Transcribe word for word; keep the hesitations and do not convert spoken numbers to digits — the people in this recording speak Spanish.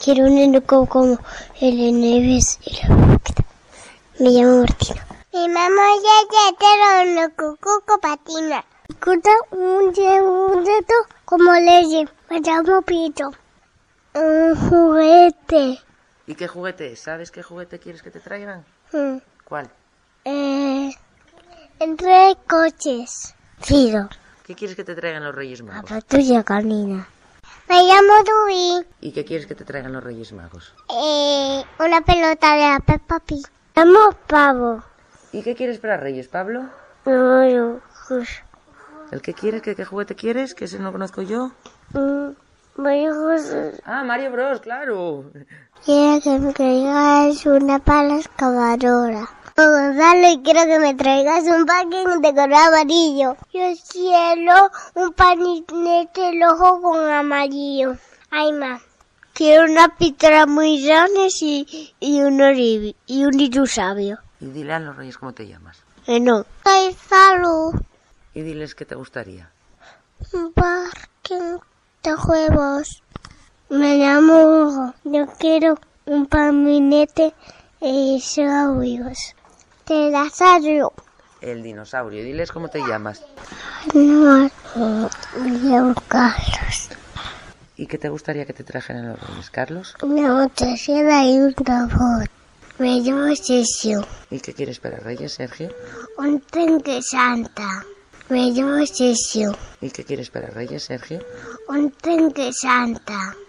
Quiero un enuco como el Neves y la boquita. Me llamo Martina. Mi mamá ya te lo cucuco patina. Escuta un segundito como leche. Me llamo Pito. Un juguete. ¿Y qué juguete es? ¿Sabes qué juguete quieres que te traigan? Mm. ¿Cuál? Eh, entre coches. Ciro. ¿Qué quieres que te traigan los Reyes La Magos? patrulla canina. Me llamo Dewey. ¿Y qué quieres que te traigan los Reyes Magos? Eh, una pelota de la Peppa Pig. Me llamo Pavo. ¿Y qué quieres para Reyes, Pablo? No, yo, pues, ¿El que quieres? ¿Qué, qué juguete quieres? Que ese no conozco yo. mm, María José. Ah, Mario Bros, claro. Quiero que me traigas una pala excavadora. Oh, Gonzalo, y quiero que me traigas un paquete de color amarillo. Yo quiero un patinete rojo con amarillo. Ay, ma. Quiero una pistola muy grande y, y, un oribi, y un dinosaurio. Y dile a los Reyes cómo te llamas. Eh, no. Soy Salud. Y diles qué te gustaría. Un parque de juegos. Me llamo Hugo. Yo quiero un patinete y saurios. Te das algo. El dinosaurio. Y diles cómo te llamas. No, me llamo Carlos. ¿Y qué te gustaría que te trajeran los Reyes, Carlos? Una motosierra y un robot. Me llamo Sergio. ¿Y qué quieres para Reyes, Sergio? Un tanque Santa. Me llamo Sergio. ¿Y qué quieres para Reyes, Sergio? Un tanque Santa.